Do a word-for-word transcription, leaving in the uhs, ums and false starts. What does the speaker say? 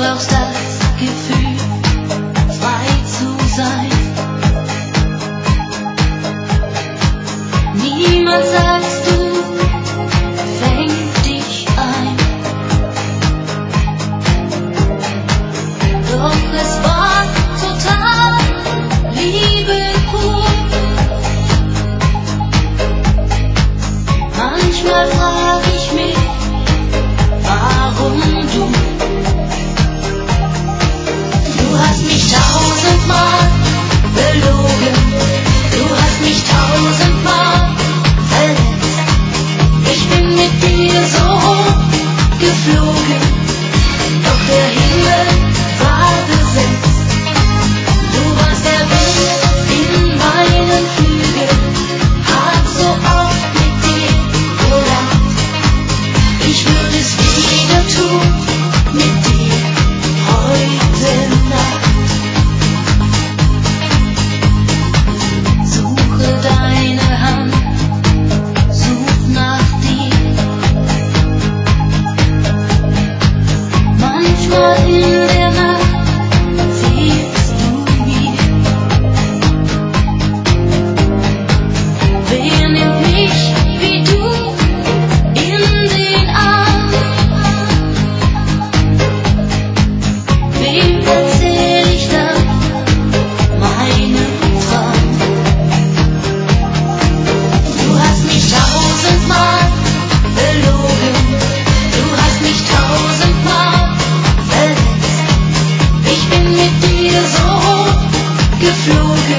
brauchst das Gefühl, frei zu sein. Niemand, sagst du, fängt dich ein. Doch es war total Liebe pur. Manchmal frag ich mich, warum du? Du hast mich tausendmal belogen, du hast mich tausendmal verletzt. Ich bin mit dir so hoch geflogen, doch der Himmel war besetzt. Du warst der Wind in meinen Flügeln, hab so oft mit dir gelacht. Ich würde es wieder tun, mit dir heute Nacht. Suche deine Hand, such nach dir. Manchmal in der Nacht fehlst du mir. Wer nimmt mich wie du in den Arm? Wem erzähl ich dann meinen Traum? Du hast mich tausendmal belogen, du hast mich tausendmal verletzt. Ich bin mit dir so hoch geflogen,